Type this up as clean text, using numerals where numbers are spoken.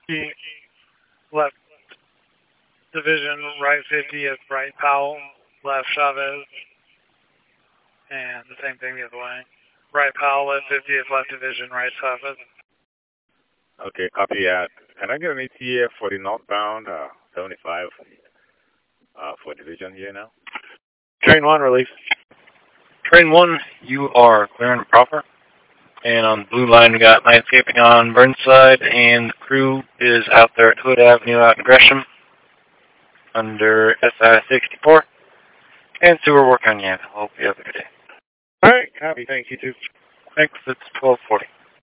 The left division, right 50 is right Powell, left Chavez, and the same thing the other way. Right Powell, left 50 is left division, right Chavez. Okay, copy that. Can I get an ETA for the northbound 75 for division here now? Train 1, release. Train 1, you are clearing proper. And on the blue line, we got landscaping on Burnside, and the crew is out there at Hood Avenue out in Gresham under SI 64. And sewer work on Yamhill. Hope you have a good day. All right, copy. Thank you, too. Thanks. It's 12:40.